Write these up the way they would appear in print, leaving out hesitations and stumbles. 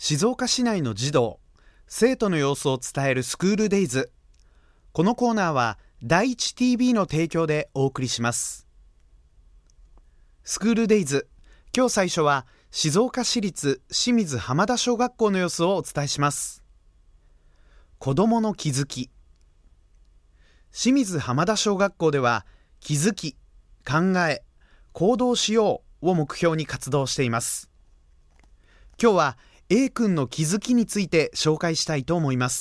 静岡市内の児童、生徒の様子を伝えるスクールデイズ。このコーナーは第一 TV の提供でお送りします。スクールデイズ、今日最初は静岡市立清水浜田小学校の様子をお伝えします。子どもの気づき。清水浜田小学校では気づき、考え、行動しようを目標に活動しています。今日は A 君の気づきについて紹介したいと思います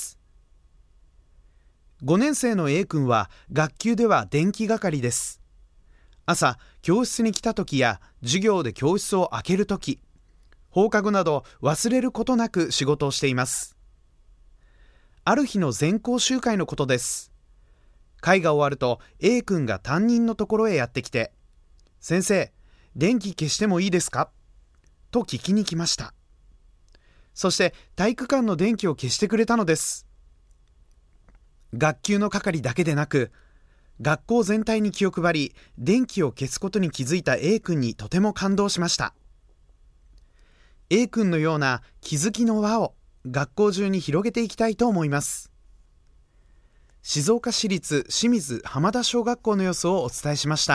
。5年生の A 君は学級では電気係です。朝、教室に来た時や授業で教室を開ける時、放課後など忘れることなく仕事をしています。ある日の全校集会のことです。会が終わると A 君が担任のところへやってきて、先生、電気消してもいいですかと聞きに来ました。そして体育館の電気を消してくれたのです。学級の係だけでなく、学校全体に気を配り、電気を消すことに気づいた A 君にとても感動しました。A 君のような気づきの輪を学校中に広げていきたいと思います。静岡市立清水浜田小学校の様子をお伝えしました。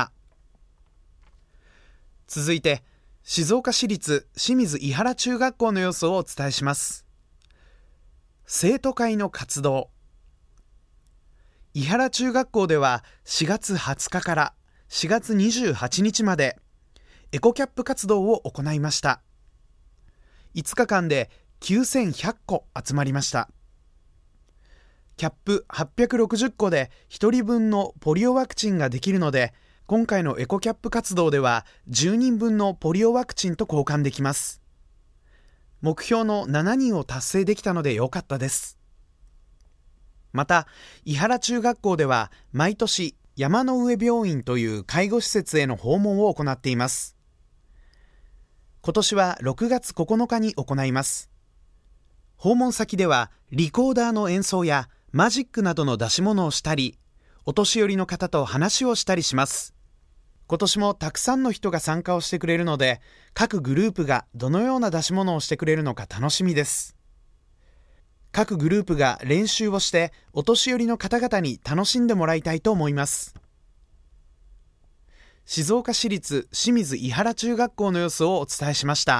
続いて、静岡市立清水伊原中学校の様子をお伝えします。生徒会の活動。伊原中学校では4月20日から4月28日までエコキャップ活動を行いました。5日間で9100個集まりました。キャップ860個で1人分のポリオワクチンができるので、今回のエコキャップ活動では10人分のポリオワクチンと交換できます。目標の7人を達成できたので良かったです。また、伊原中学校では毎年山の上病院という介護施設への訪問を行っています。今年は6月9日に行います。訪問先ではリコーダーの演奏やマジックなどの出し物をしたり、お年寄りの方と話をしたりします。今年もたくさんの人が参加をしてくれるので、各グループがどのような出し物をしてくれるのか楽しみです。各グループが練習をして、お年寄りの方々に楽しんでもらいたいと思います。静岡市立清水伊原中学校の様子をお伝えしました。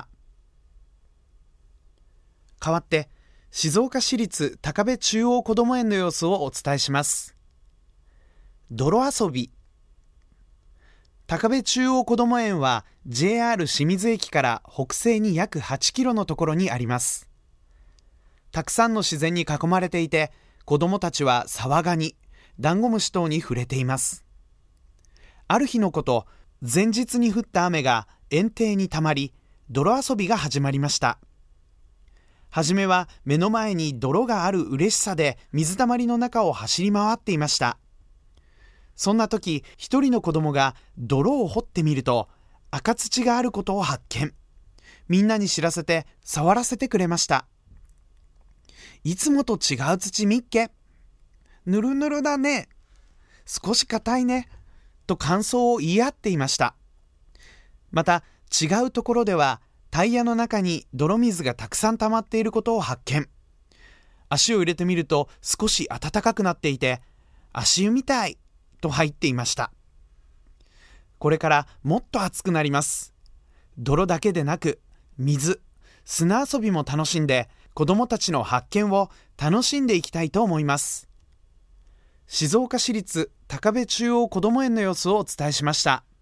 代わって、静岡市立高部中央こども園の様子をお伝えします。泥遊び。高部中央こども園は JR 清水駅から北西に約8キロのところにあります。たくさんの自然に囲まれていて、子どもたちはサワガニ、ダンゴムシ等に触れています。ある日のこと、前日に降った雨が園庭にたまり、泥遊びが始まりました。はじめは目の前に泥がある嬉しさで水たまりの中を走り回っていました。そんな時、一人の子供が泥を掘ってみると、赤土があることを発見。みんなに知らせて触らせてくれました。いつもと違う土みっけ。ぬるぬるだね。少し硬いね。と感想を言い合っていました。また違うところでは、タイヤの中に泥水がたくさん溜まっていることを発見。足を入れてみると少し暖かくなっていて、足湯みたいと入っていました。これからもっと暑くなります。泥だけでなく、水、砂遊びも楽しんで、子どもたちの発見を楽しんでいきたいと思います。静岡市立高部中央こども園の様子をお伝えしました。